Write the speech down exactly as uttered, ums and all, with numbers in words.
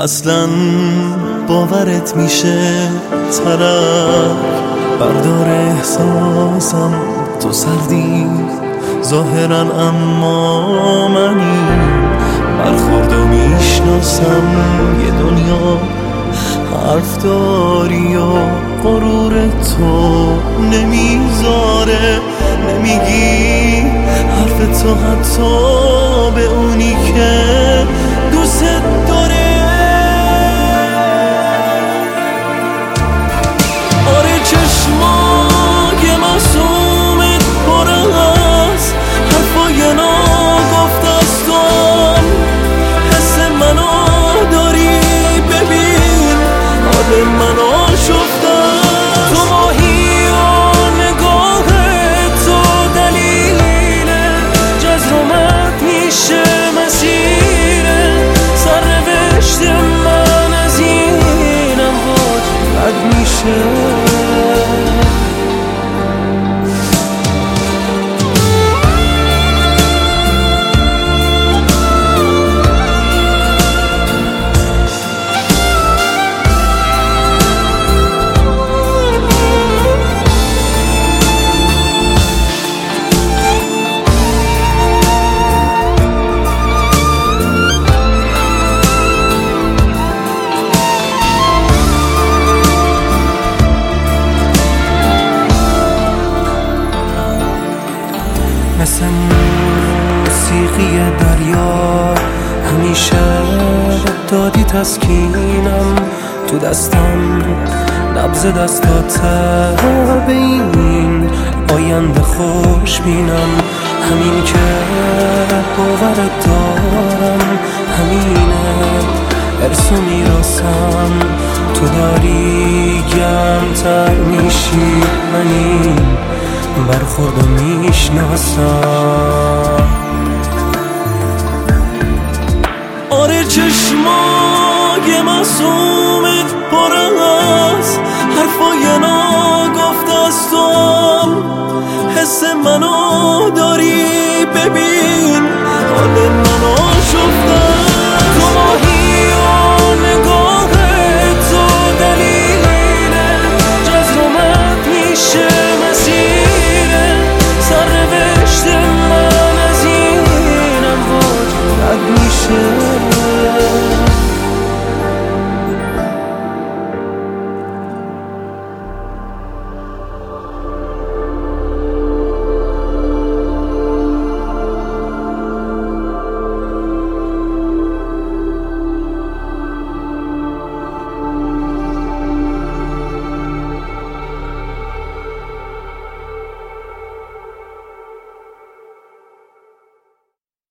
اصلا باورت میشه ترک بردار احساسم تو سردی ظاهرا اما منی برخورد و میشناسم یه دنیا حرف داری و غرور تو نمیذاره نمیگی حرف تو حتی به اونی که دوست داره آره چشمای معصومت پر از حرفای ناگفته است حس منو داری ببین حال منو شفتم تو ماهی و نگاه تو دلیل جزرومت میشه مسیره سرنوشت من از اینم بد میشه مثل موسیقی دریا همیشه دادی تسکینم تو دستم نبض دستاته به این آینده خوش بینم همین که باورت دارم همینه ارث و میراثم تو داری گرمتر میشی من این برخورد و میشناسم آره چشمای معصومت پر